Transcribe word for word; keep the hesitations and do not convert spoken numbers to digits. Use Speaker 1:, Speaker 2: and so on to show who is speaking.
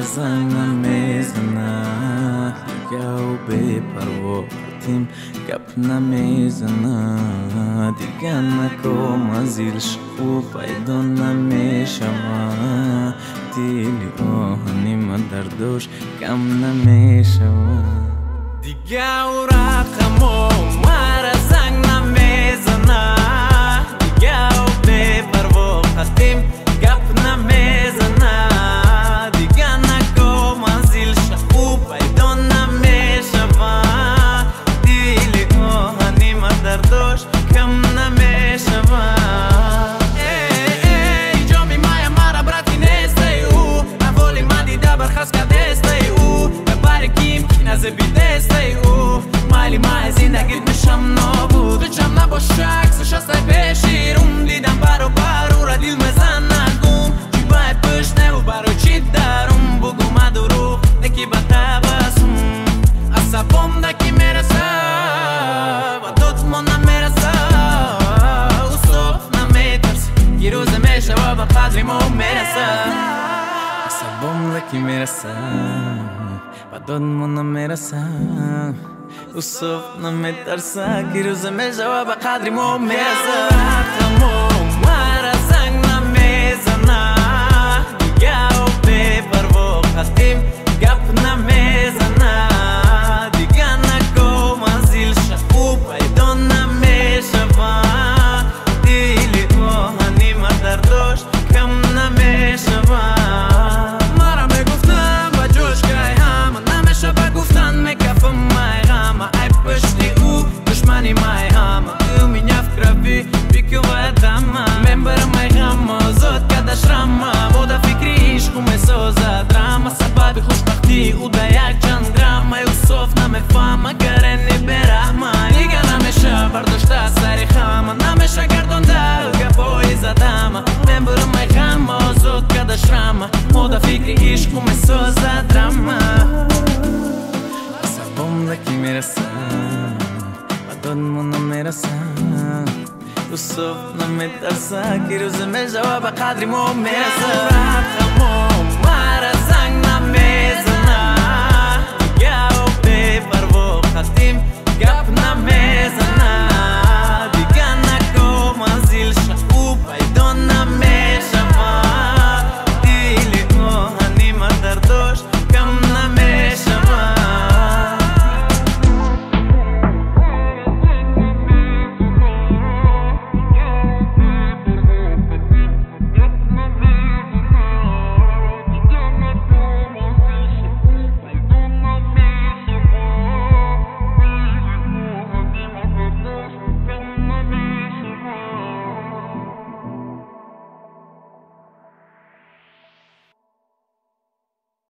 Speaker 1: زنگ نمیزنه دیگه و بی پرواتیم گپ نمیزنه دیگه نکم از ایلش او پیدا نمیشوه دیلی آهنیم دردوش کم نمیشوه دیگه او رقم و مرا زنگ نمیزنه دیگه و بی پرواتیم گپ نمیزنه دیگه نکم از ایلش او پیدا نمیشوه دیلی آهنیم دردوش کم نمیشوه نزه بی دسته او مالی ما از زندگیت میشم نابود بچم نباش عکسش از تای پیشیرون دیدم برو برو را دیل مزن نگم چی باید پشنه و برو چی درم بگو ما دروغ نکی با تبسم عصبم دکی میرسه و دوت ما نمیرسه و صبح نمیترسه یه روز میشه و با قدری ما میرسه عصبم دکی میرسه و داد منو میرسم و صبح نمیترسم که روز میشه و به قدری مو میرسم رقمو مرا زنگ نمیزنه دیگه و بی پروا خطیم گپ نمیزنه دیگه نکم از ایلش او پیدا نمیشوه دیلی آهنیم دردوش کم نمیشوه Money my hammer, u minha vkravi, fico vai dama. Membra my rama, zot cada shrama. Voda fikri ish começou a drama. Sababi khush bakhti, u dayak jan grama. Eu sof na me fama, gareni berahma. Niga na me sha, bardoshta sari khama. Na me sha gardonda, gaboy za dama. Membra my rama, zot cada shrama. Voda fikri ish começou a drama. Sabom daqui merasa. داد منو میرسم و صبح نمیترسم که روز میشه و به قدری مو میرسم